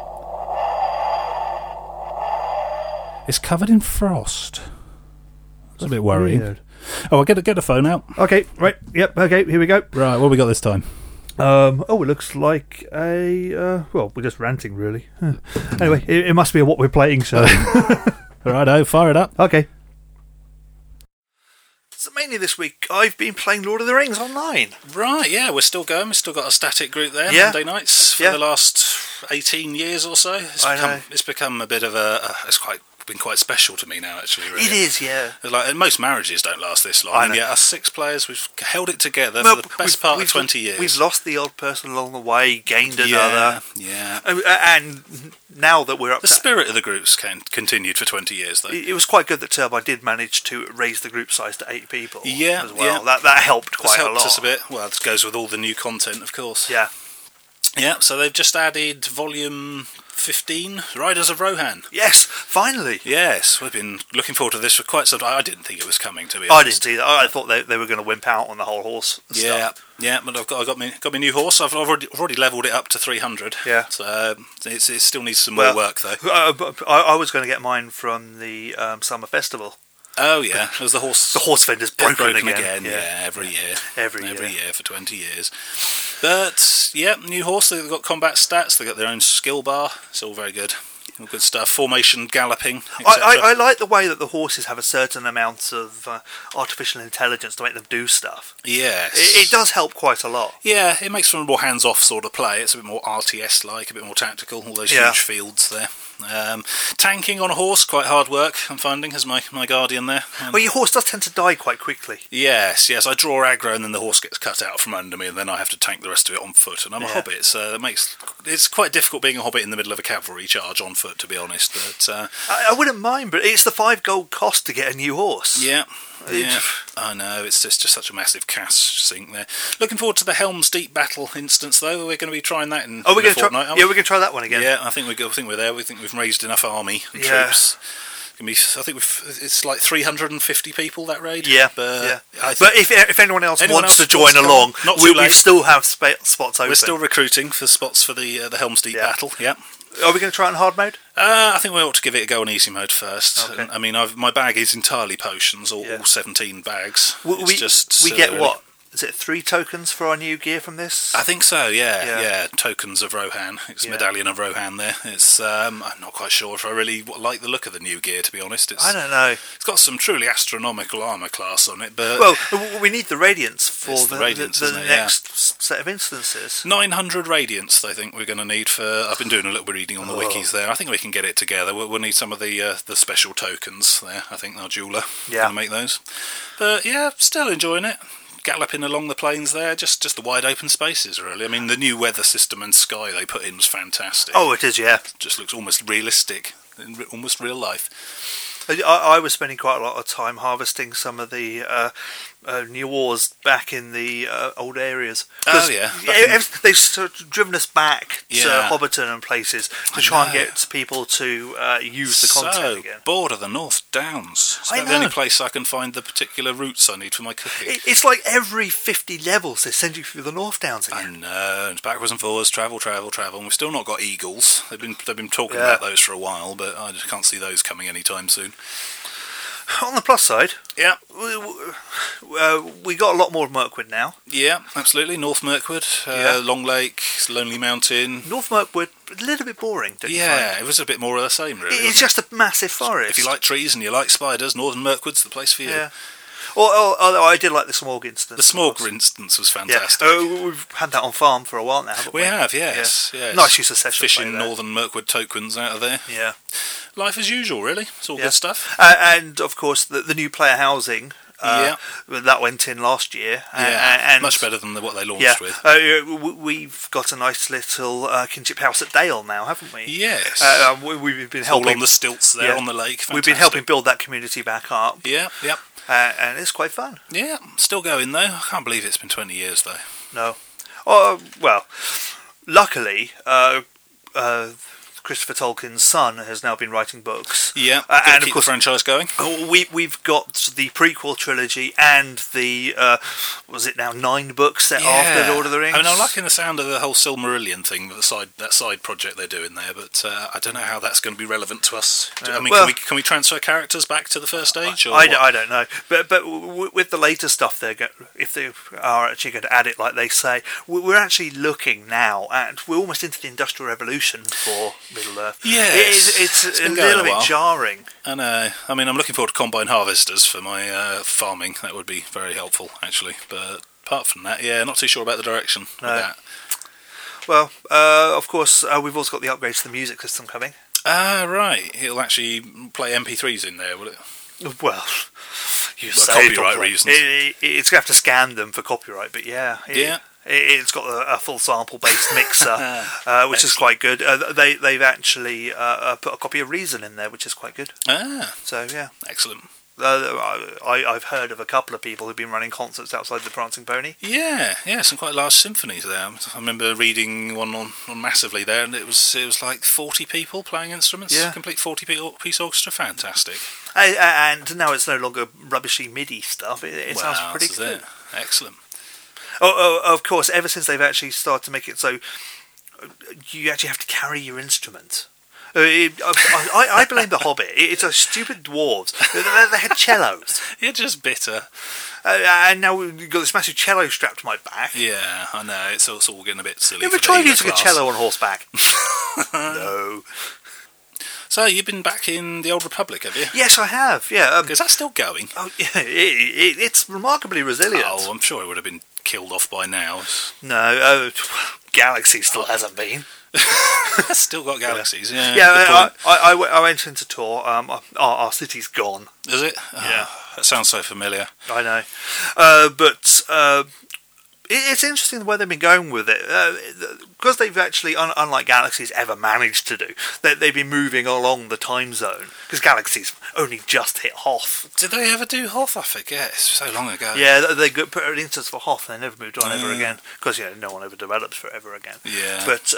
It's covered in frost. That's a bit worrying. Weird. Oh, I'll get the phone out. Okay, right. Yep, okay, here we go. Right, what have we got this time? It looks like a... well, we're just ranting, really. Anyway, it must be a What We're Playing show. Righto, fire it up. Okay. So mainly this week, I've been playing Lord of the Rings online. Right, yeah, we're still going. We've still got a static group there, Yeah. Monday nights, for the last 18 years or so. It's become a bit of a... It's been quite special to me now, actually, really. It is, yeah. Like, most marriages don't last this long, and yet us 6 players, we've held it together for the best part of 20 years. We've lost the odd person along the way, gained another. Yeah. And now that we're up... The spirit of the groups continued for 20 years, though. It was quite good that Turbine did manage to raise the group size to 8 people as well. Yeah. That helped quite a lot. Helped us a bit. Well, this goes with all the new content, of course. Yeah. Yeah, so they've just added volume 15, Riders of Rohan. Yes, finally. Yes, we've been looking forward to this for quite some time. I didn't think it was coming, to be honest. I didn't see that. I thought they were going to wimp out on the whole horse stuff. Yeah, but I got my new horse. I've already levelled it up to 300. Yeah. So it still needs some more work, though. I was going to get mine from the Summer Festival. Oh yeah, it was the horse fender's broken again. Yeah, every year for 20 years. But yeah, new horse. They've got combat stats. They've got their own skill bar. It's all very good. All good stuff. Formation, galloping, etc. I like the way that the horses have a certain amount of artificial intelligence to make them do stuff. Yes. It does help quite a lot. Yeah, it makes for a more hands-off sort of play. It's a bit more RTS-like, a bit more tactical, all those huge fields there. Tanking on a horse, quite hard work, I'm finding, as my guardian there. Well, your horse does tend to die quite quickly. Yes, I draw aggro and then the horse gets cut out from under me and then I have to tank the rest of it on foot. And I'm a hobbit, so it's quite difficult being a hobbit in the middle of a cavalry charge on foot, to be honest. But I wouldn't mind, but it's the 5 gold cost to get a new horse. Yeah, I know, it's just such a massive cash sink there. Looking forward to the Helm's Deep battle instance, though. We're going to be trying that in we're going to fortnight. we're going to try that one again. Yeah, I think we're there. We think we've raised enough army and troops. I think it's like 350 people, that raid. Yeah, but but if anyone else wants to join along, we still have spots open. We're still recruiting for spots for the Helm's Deep battle. Yeah. Are we going to try it in hard mode? I think we ought to give it a go on easy mode first. Okay. I mean, my bag is entirely potions, all 17 bags. We get really. What? Is it 3 tokens for our new gear from this? I think so, yeah. Tokens of Rohan. It's Medallion of Rohan there. It's I'm not quite sure if I really like the look of the new gear, to be honest. I don't know. It's got some truly astronomical armour class on it, but... Well, we need the Radiance for the next set of instances. 900 Radiance, I think we're going to need for... I've been doing a little bit reading on the wikis there. I think we can get it together. We'll need some of the special tokens there. I think our jeweller can make those. But yeah, still enjoying it. Galloping along the plains there, just the wide open spaces, really. I mean, the new weather system and sky they put in was fantastic. Oh, it is, yeah. Just looks almost realistic, almost real life. I was spending quite a lot of time harvesting some of the new ores back in the old areas. Oh, yeah. They've sort of driven us back to Yeah. Hobbiton and places to try and get people to use the content again. Bored of the North Downs. It's I about the only know. place I can find the particular routes I need for my cooking. It's like every 50 levels they send you through the North Downs I again. know, it's backwards and forwards, travel, and we've still not got eagles. They've been talking Yeah. about those for a while, but I just can't see those coming anytime soon. On the plus side, Yeah, we got a lot more of Mirkwood now. yeah, absolutely. North Mirkwood, Yeah. Long Lake, Lonely Mountain. North Mirkwood, a little bit boring, don't you Yeah, find? it was a bit more of the same, really. It's wasn't just a massive it? forest. If you like trees and you like spiders, Northern Mirkwood's the place for you. Yeah. Although I did like the Smog instance. The Smog instance was Yeah. fantastic. We've had that on farm for a while now, haven't we? We have, yes. Yeah. yes. Nice use of session Fishing play there. Northern Mirkwood tokens out of there. Yeah. Life as usual, really. It's all Yeah. good stuff. And, of course, the new player housing. Yeah. That went in last year. Yeah, and much better than what they launched Yeah. with. We've got a nice little kinship house at Dale now, haven't we? Yes. We've been It's all helping. on the stilts there Yeah. on the lake. We've been helping build that community back up. Yeah, yep. And it's quite fun. Yeah, still going though. I can't believe it's been 20 years though. No. Oh, well, luckily, Christopher Tolkien's son has now been writing books. Yeah, and of keep course, the franchise going. we've got the prequel trilogy and the was it now 9 books set after Lord of the Rings. I mean, I'm liking the sound of the whole Silmarillion thing, that side project they're doing there, but I don't know how that's going to be relevant to us. I mean, well- can we transfer characters back to the first age? Or I what? don't know, but with the later stuff, if they are actually going to add it like they say, we're actually looking now at we're almost into the Industrial Revolution for Middle Earth. Yes, it's it's a been going little a bit while. jarring. I know. I mean, I'm looking forward to combine harvesters for my farming. That would be very helpful, actually. But apart from that, yeah, not too sure about the direction of No. that. Well, of course, we've also got the upgrades to the music system coming. Ah, right. It'll actually play MP3s in there, will it? Well, you For say copyright probably. reasons. It's going to have to scan them for copyright, but yeah. It's got a full sample-based mixer, which is quite good. They've actually put a copy of Reason in there, which is quite good. Ah, So, yeah. excellent. I've heard of a couple of people who've been running concerts outside the Prancing Pony. Yeah, some quite large symphonies there. I remember reading one on Massively there, and it was like 40 people playing instruments. Yeah. Complete 40-piece orchestra. Fantastic. And now it's no longer rubbishy MIDI stuff. It sounds Wow, pretty this is good. it. Excellent. Of course, ever since they've actually started to make it so you actually have to carry your instrument. I blame the Hobbit. It's a stupid dwarves. They had cellos. You're just bitter. And now we've got this massive cello strapped to my back. Yeah, I know. It's all getting a bit silly. You ever for the tried elite using a class. cello on horseback? No. So you've been back in the Old Republic, have you? Yes, I have. Yeah. Is that still going? Oh, yeah. It's remarkably resilient. Oh, I'm sure it would have been killed off by now. No, Galaxy still hasn't been. Still got galaxies. Yeah. Yeah, good point. I went into tour. Our city's gone. Is it? Yeah. Oh, that sounds so familiar. I know, but it's interesting the way they've been going with it, because they've actually, unlike Galaxy's ever managed to do, they've been moving along the time zone. Because Galaxy's only just hit Hoth. Did they ever do Hoth? I forget. It's so long ago. Yeah, they put an instance for Hoth, and they never moved on ever again. Because no one ever develops forever again. Yeah. But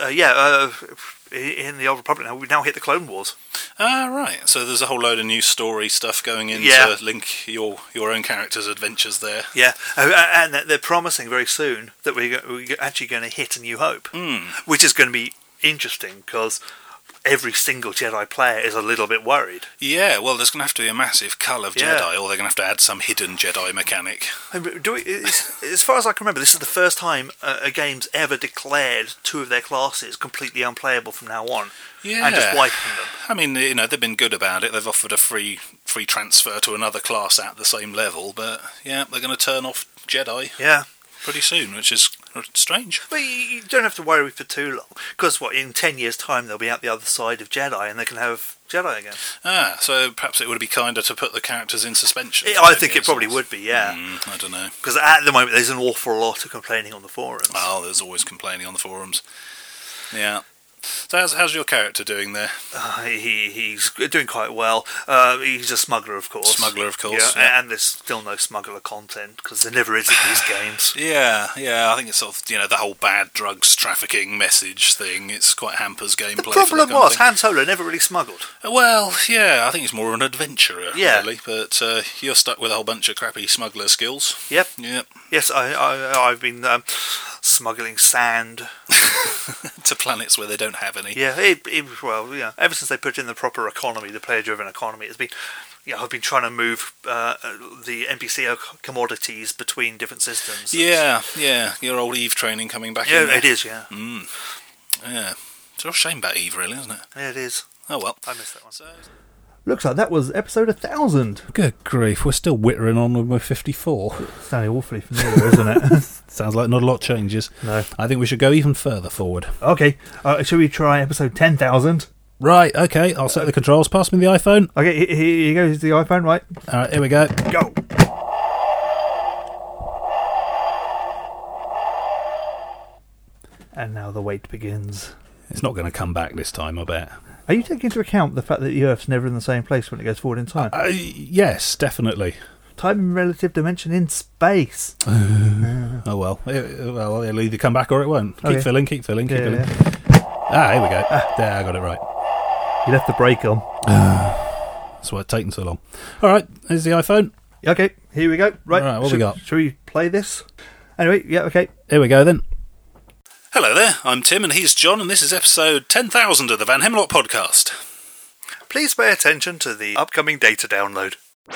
in the Old Republic now, we've now hit the Clone Wars. Ah, right. So there's a whole load of new story stuff going in Yeah. to link your own character's adventures there. Yeah, and they're promising very soon that we're actually going to hit A New Hope, which is going to be interesting because every single Jedi player is a little bit worried. Yeah, well, there's going to have to be a massive cull of Yeah. Jedi, or they're going to have to add some hidden Jedi mechanic. As far as I can remember, this is the first time a game's ever declared 2 of their classes completely unplayable from now on, Yeah. and just wiping them. I mean, they've been good about it. They've offered a free transfer to another class at the same level, but yeah, they're going to turn off Jedi Yeah. pretty soon, which is strange. But you don't have to worry for too long, because in 10 years' time they'll be out the other side of Jedi, and they can have Jedi again. Ah, so perhaps it would be kinder to put the characters in suspension. for I 10 think it years probably or- would be, yeah. I don't know. Because at the moment there's an awful lot of complaining on the forums. Oh, there's always complaining on the forums. Yeah. So how's your character doing there? He's doing quite well. He's a smuggler, of course. Yeah. And there's still no smuggler content, because there never is in these games. Yeah, I think it's sort of, the whole bad drugs trafficking message thing, it's quite hampers gameplay. The problem was, Han Solo never really smuggled. Well, yeah, I think he's more an adventurer, Yeah. really, but you're stuck with a whole bunch of crappy smuggler skills. Yep. Yep. Yes, I've been smuggling sand. To planets where they don't have any. Yeah, ever since they put in the proper economy, the player-driven economy, it's been, I've been trying to move the NPC commodities between different systems. Yeah, your old Eve training coming back in Yeah, there. it is, yeah. Yeah. It's a real shame about Eve, really, isn't it? Yeah, it is. Oh, well. I missed that one. So... Looks like that was episode 1000. Good grief, we're still whittering on when we're 54. Sounding awfully familiar, isn't it? Sounds like not a lot changes. No. I think we should go even further forward. Okay, shall we try episode 10,000? Right, okay, I'll set the controls. Pass me the iPhone. Okay, here goes the iPhone, right? Alright, here we go. Go! And now the wait begins. It's not going to come back this time, I bet. Are you taking into account the fact that the Earth's never in the same place when it goes forward in time? Yes, definitely. Time and relative dimension in space. Oh well. It'll either come back or it won't. Keep Okay. filling. Yeah. Ah, here we go. There, I got it right. You left the brake on. That's why it's taken so long. Alright, here's the iPhone. Okay, here we go. Right, Alright, what we got? Shall we play this? Anyway, yeah, okay. Here we go then. Hello there, I'm Tim and he's John, and this is episode 10,000 of the Van Hemlock podcast. Please pay attention to the upcoming data download.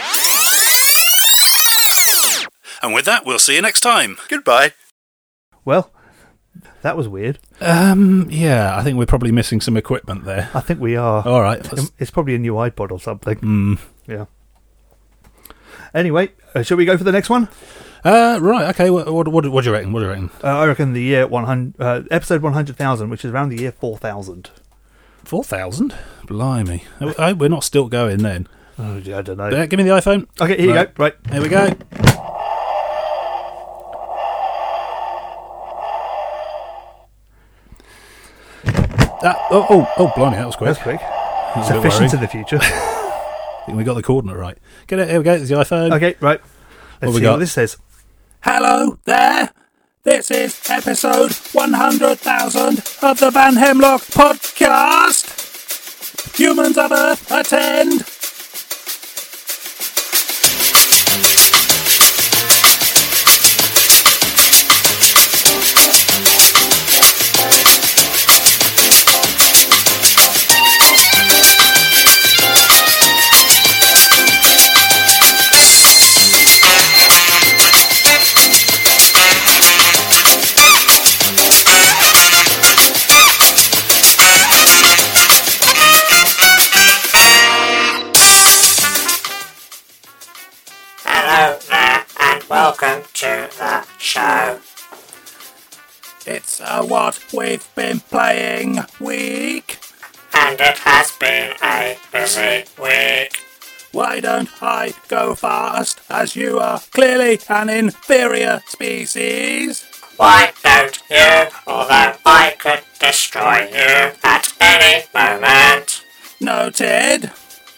And with that, we'll see you next time. Goodbye. Well, that was weird. Yeah, I think we're probably missing some equipment there. I think we are. Alright. It's probably a new iPod or something. Yeah. Anyway, shall we go for the next one? Right, okay, what do you reckon? I reckon the year 100, episode 100,000, which is around the year 4000. 4,000? Blimey. We're not still going then. Oh, I don't know. Give me the iPhone. Okay, here you go. Right. Here we go. Blimey, that was quick. That's quick. That was It's a bit efficient worrying. in the future. I think we got the coordinate right. Get it, here we go, there's the iPhone. Okay, right. Let's we see got? what this says. Hello there, this is episode 100,000 of the Van Hemlock podcast. Humans of Earth, attend. Welcome to the show. It's what we've been playing week. And it has been a busy week. Why don't I go first, as you are clearly an inferior species? Why don't you, although I could destroy you at any moment? Noted.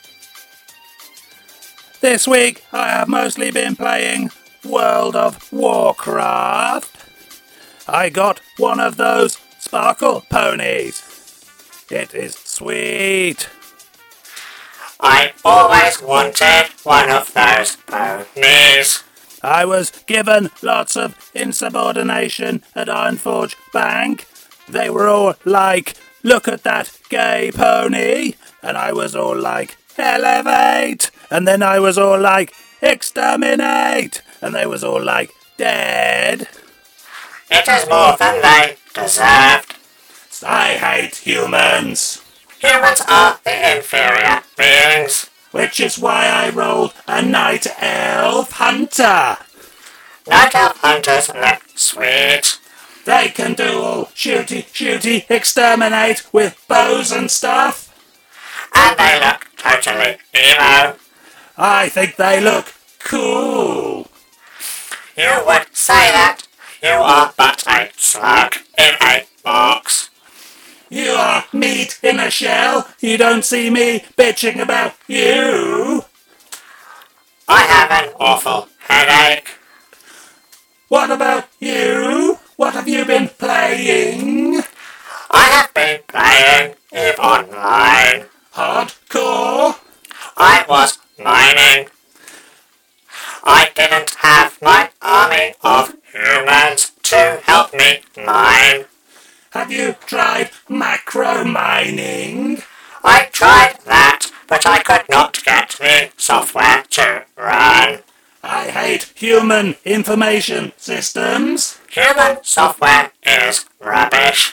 This week I have mostly been playing World of Warcraft. I got one of those sparkle ponies. It is sweet. I always wanted one of those ponies. I was given lots of insubordination at Ironforge Bank. They were all like, look at that gay pony. And I was all like, elevate. And then I was all like, exterminate. And they was all like, dead. It is more than they deserved. I hate humans. Humans are the inferior beings. Which is why I rolled a night elf hunter. Night elf hunters look sweet. They can do all shooty, exterminate with bows and stuff. And they look totally emo. I think they look cool. You would say that. You are but a slug in a box. You are meat in a shell. You don't see me bitching about you. I have an awful headache. What about you? What have you been playing? I have been playing EVE Online. Hardcore? I was mining. I didn't have my army of humans to help me mine. Have you tried macro mining? I tried that, but I could not get the software to run. I hate human information systems. Human software is rubbish.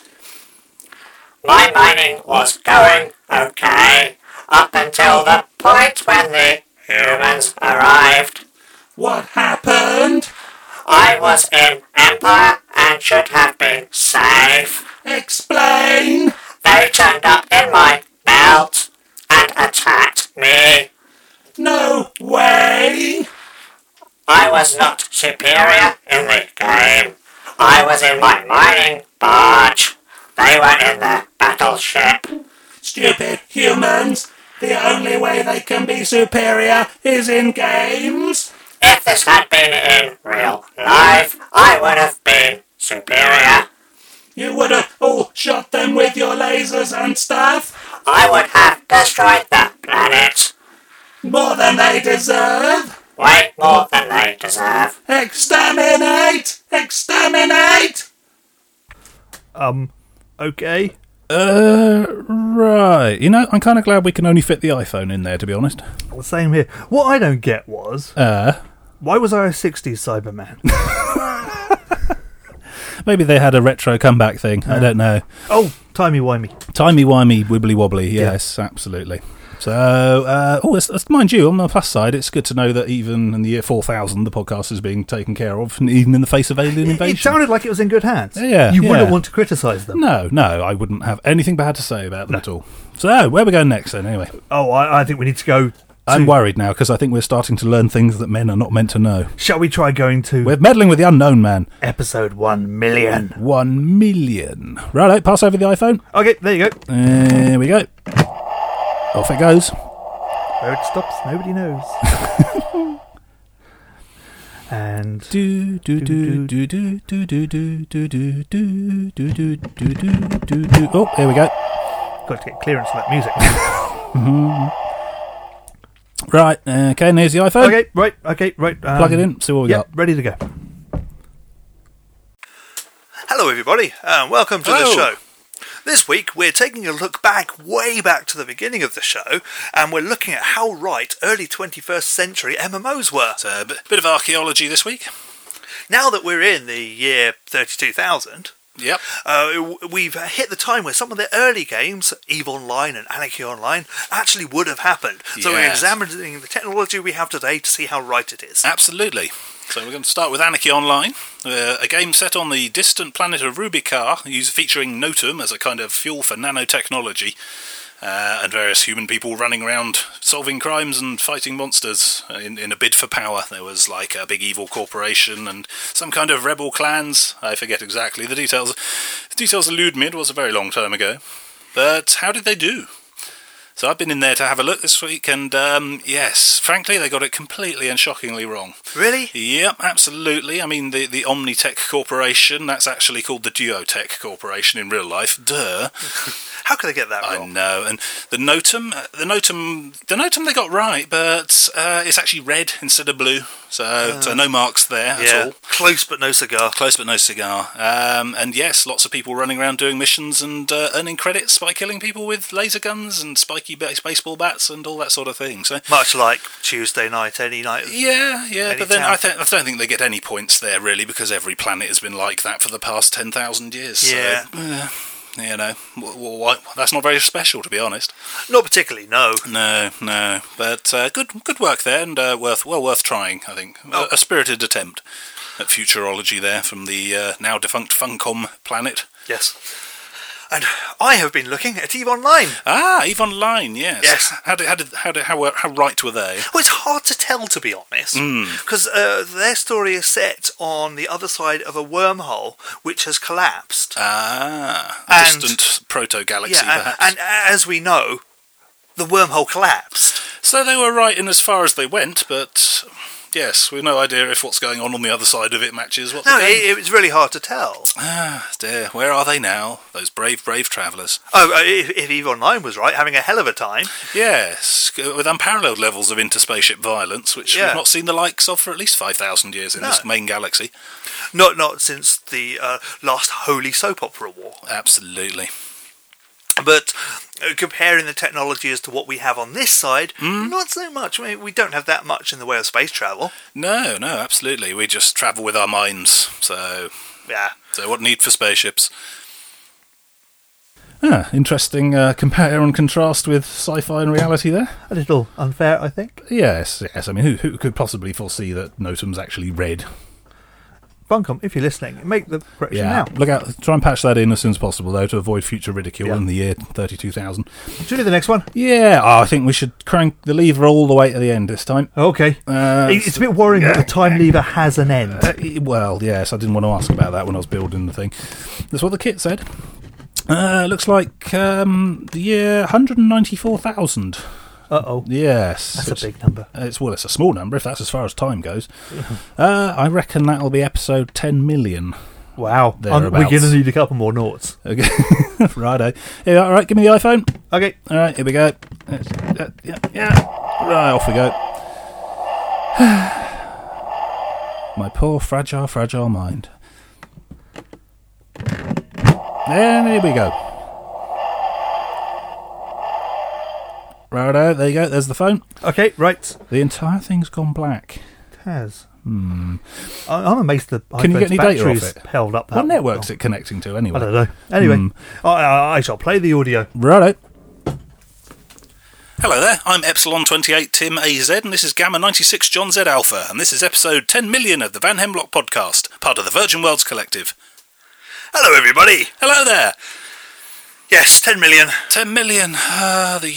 My mining was going okay, up until the point when the humans arrived. What happened? I was in Empire and should have been safe. Explain. They turned up in my belt and attacked me. No way. I was not superior in the game. I was in my mining barge. They were in their battleship. Stupid humans. The only way they can be superior is in games. If this had been in real life, I would have been superior. You would have all shot them with your lasers and stuff. I would have destroyed the planet. More than they deserve. Way more than they deserve. Exterminate! Exterminate! Okay. Right. You know, I'm kind of glad we can only fit the iPhone in there, to be honest. Well, same here. What I don't get was, why was I a 60s Cyberman? Maybe they had a retro comeback thing. I don't know. Oh, timey-wimey. Timey-wimey, wibbly-wobbly. Yes, absolutely. So, mind you, on the plus side, it's good to know that even in the year 4000, the podcast is being taken care of, even in the face of alien invasion. It sounded like it was in good hands. Yeah, You yeah. wouldn't want to criticise them. No, I wouldn't have anything bad to say about them at all. So, where are we going next then, anyway? Oh, I think we need to go to... I'm worried now, because I think we're starting to learn things that men are not meant to know. Shall we try going to... We're meddling with the unknown, man. episode 1 million. 1 million. Righto, pass over the iPhone. Okay, there you go. There we go. Off it goes. Where it stops, nobody knows. And... Do do do do do do do do do do do do do do do do. Oh, here we go. Got to get clearance for that music. Right, okay, and here's the iPhone. Okay, right. Plug it in, see what we got. Ready to go. Hello, everybody, and welcome to the show. This week, we're taking a look back, way back to the beginning of the show, and we're looking at how right early 21st century MMOs were. So a bit of archaeology this week. Now that we're in the year 32,000... Yep. We've hit the time where some of the early games, EVE Online and Anarchy Online, actually would have happened. So we're examining the technology we have today to see how right it is. Absolutely. So we're going to start with Anarchy Online, a game set on the distant planet of Rubikar, featuring Notum as a kind of fuel for nanotechnology, and various human people running around solving crimes and fighting monsters in a bid for power. There was like a big evil corporation and some kind of rebel clans. I forget exactly. The details elude me. It was a very long time ago. But how did they do? So I've been in there to have a look this week, and yes, frankly, they got it completely and shockingly wrong. Really? Yep, absolutely. I mean, the Omnitech Corporation, that's actually called the Duotech Corporation in real life. Duh. How could they get that wrong? I know. And the Notum they got right, but it's actually red instead of blue. So no marks there at all. Close but no cigar. Close but no cigar. And yes, lots of people running around doing missions and earning credits by killing people with laser guns and spiky baseball bats and all that sort of thing. So much like Tuesday night, any night. Yeah. But then I don't think they get any points there really, because every planet has been like that for the past 10,000 years. Yeah. So, you know, that's not very special, to be honest. Not particularly, no. No. But good work there, and worth trying, I think. A spirited attempt at futurology there from the now defunct Funcom planet. Yes. And I have been looking at EVE Online. Ah, EVE Online, yes. Yes. How right were they? Well, it's hard to tell, to be honest, because their story is set on the other side of a wormhole which has collapsed. Ah, a And- distant proto-galaxy, Yeah, perhaps. and as we know, the wormhole collapsed. So they were right in as far as they went, but yes, we've no idea if what's going on the other side of it matches what's No, going. it was really hard to tell. Ah, dear, where are they now? Those brave, brave travellers. Oh, if EVE Online was right, having a hell of a time. Yes, with unparalleled levels of interspaceship violence, which Yeah. we've not seen the likes of for at least 5,000 years in this No. main galaxy. Not since the last Holy Soap Opera War. Absolutely. But comparing the technology as to what we have on this side, not so much. I mean, we don't have that much in the way of space travel. No, absolutely. We just travel with our minds, so Yeah. what need for spaceships? Interesting compare and contrast with sci-fi and reality there. A little unfair, I think. Yes. I mean, who could possibly foresee that Notum's actually red? Funcom, if you're listening, make the correction now. Look out. Try and patch that in as soon as possible, though, to avoid future ridicule Yeah. in the year 32,000. Should we do the next one? Yeah, I think we should crank the lever all the way to the end this time. Okay. It's a bit worrying that the time lever has an end. Well, yes, I didn't want to ask about that when I was building the thing. That's what the kit said. Looks like the year 194,000. Uh-oh. Yes. That's a big number. It's a small number if that's as far as time goes. I reckon that'll be episode 10 million. Wow. We're Thereabouts. going to need a couple more noughts. Okay. Righto. Yeah, all right, give me the iPhone. Okay. All right, here we go. Yeah. Right, off we go. My poor, fragile mind. And here we go. Righto, there you go. There's the phone. Okay, right. The entire thing's gone black. It has. I'm amazed the Can you iPhone's get any data off battery's it? held up that What network's long. it connecting to anyway? I don't know. Anyway, I shall play the audio. Righto. Hello there, I'm Epsilon28 Tim AZ, and this is Gamma 96 John Z Alpha, and this is episode 10 million of the Van Hemlock podcast, part of the Virgin Worlds Collective. Hello, everybody. Hello there! Yes, 10 million. 10 million. The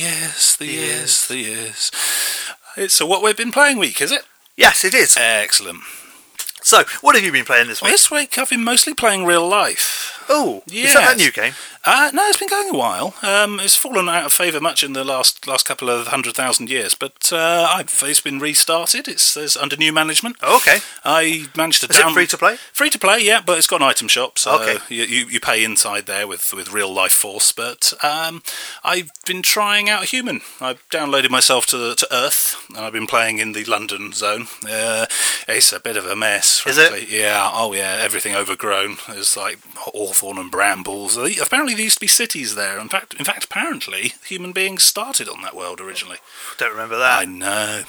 years. It's a What We've Been Playing week, is it? Yes, it is. Excellent. So, what have you been playing this Well, week? this week I've been mostly playing Real Life. Oh, Yes. is that new game? No, it's been going a while. It's fallen out of favour much in the last couple of 100,000 years, but it's been restarted. There's under new management. Oh, okay. I managed to Is it free to play? Free to play, yeah, but it's got an item shop, so Okay. you pay inside there with real life force. But I've been trying out Human. I downloaded myself to Earth, and I've been playing in the London zone. It's a bit of a mess, Is it? frankly. Yeah, oh yeah, everything overgrown. There's like hawthorn and brambles. Apparently there used to be cities there. In fact, apparently human beings started on that world originally. Don't remember that. I know.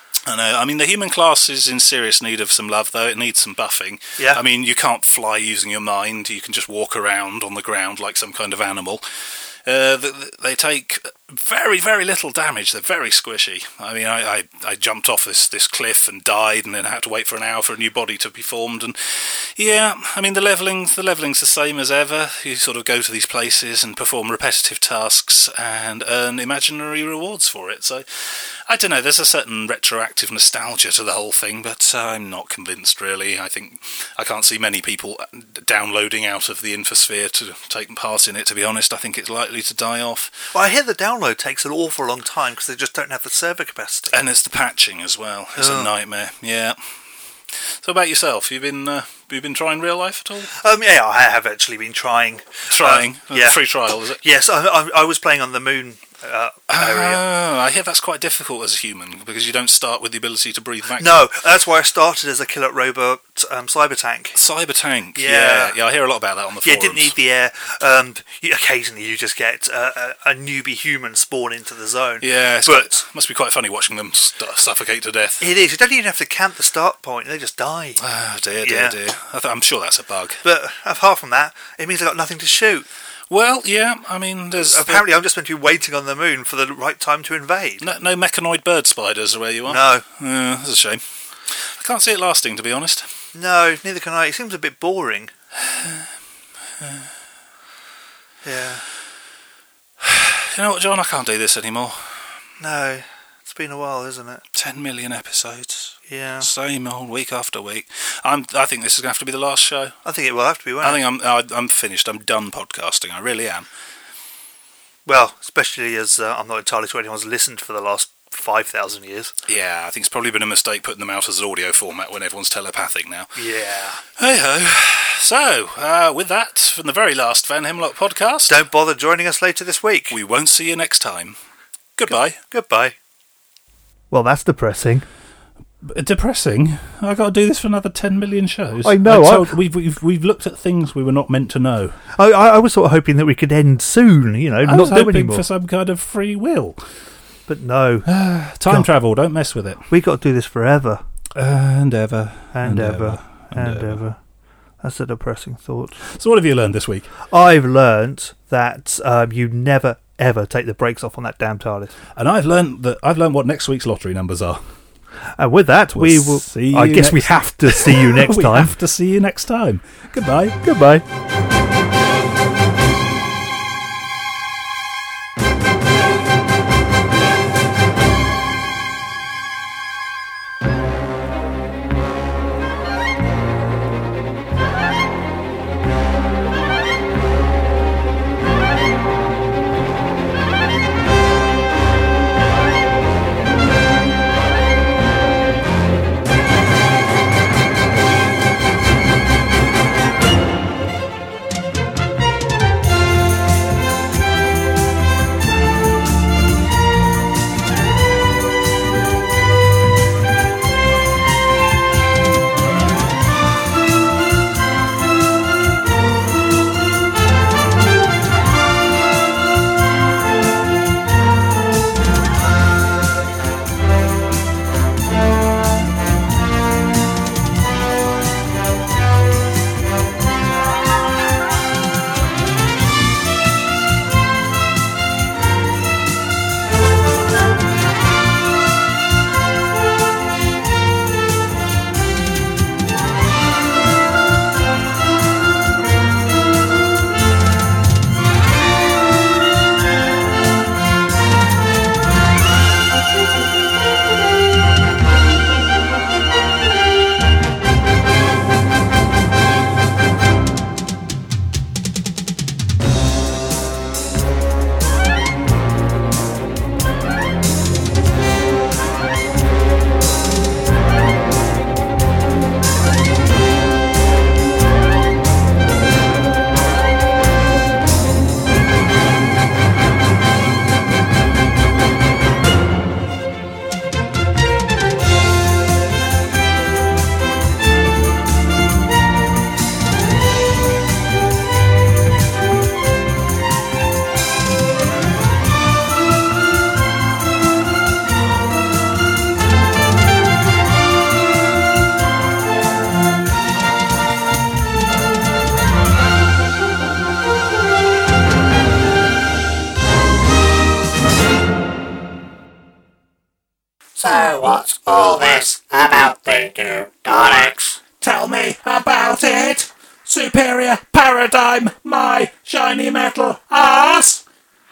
I mean, the human class is in serious need of some love, though. It needs some buffing. Yeah. I mean, you can't fly using your mind. You can just walk around on the ground like some kind of animal. They take very, very little damage. They're very squishy. I mean, I jumped off this cliff and died, and then had to wait for an hour for a new body to be formed. And yeah, I mean, the leveling's the same as ever. You sort of go to these places and perform repetitive tasks and earn imaginary rewards for it. So I don't know. There's a certain retroactive nostalgia to the whole thing, but I'm not convinced really. I think I can't see many people downloading out of the infosphere to take part in it. To be honest, I think it's likely to die off. Well, I hear the download takes an awful long time because they just don't have the server capacity. And it's the patching as well. It's Oh. a nightmare. Yeah. So about yourself, you've been trying Real Life at all? Yeah, I have actually been trying. Trying? Yeah. Free trial, is it? Yes, I was playing on the moon area. I hear that's quite difficult as a human because you don't start with the ability to breathe vacuum. No, that's why I started as a Killer Robot cyber tank. Cyber tank. Yeah. Yeah, I hear a lot about that on the Yeah, forums. didn't need the air. Occasionally, you just get a newbie human spawn into the zone. Yeah, but must be quite funny watching them suffocate to death. it is. You don't even have to camp the start point; they just die. Ah, dear. I'm sure that's a bug. But apart from that, it means I got nothing to shoot. Well, yeah, I mean, there's Apparently, I'm just meant to be waiting on the moon for the right time to invade. no mechanoid bird spiders where you are. No, Yeah, that's a shame. I can't see it lasting, to be honest. no, neither can I. It seems a bit boring. Yeah. You know what, John? I can't do this anymore. No, it's been a while, isn't it? 10 million episodes. Yeah. Same old week after week. I think this is going to have to be the last show. I think it will have to be, won't I it? think I'm finished. I'm done podcasting. I really am. Well, especially as I'm not entirely sure anyone's listened for the last 5,000 years. Yeah, I think it's probably been a mistake putting them out as audio format when everyone's telepathic now. Yeah. Hey-ho. So, with that, from the very last Van Hemlock podcast, Don't bother joining us later this week. we won't see you next time. Goodbye. Goodbye. Well, that's depressing. Depressing. I got to do this for another 10 million shows. I know, We've looked at things we were not meant to know. I was sort of hoping that we could end soon, I not was do hoping anymore. for some kind of free will. But no, Time travel. Don't mess with it. we got to do this forever. And ever. And ever. And ever. That's a depressing thought. So what have you learned this week? I've learnt that you never, ever take the brakes off on that damn TARDIS. And I've learned what next week's lottery numbers are. And with that, We'll we will. see I you guess we next- have to see you next we time. have to see you next time. Goodbye. Goodbye. So what's all this about the new Daleks? Tell me about it! Superior Paradigm, my shiny metal ass!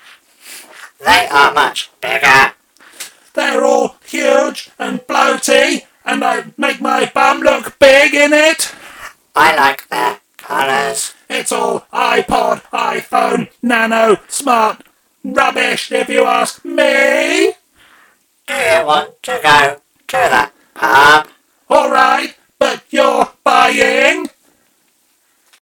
They are much bigger. They're all huge and bloaty, and I make my bum look big in it. I like their colours. It's all iPod, iPhone, nano, smart rubbish, if you ask me. Do you want to go to the pub? Alright, but you're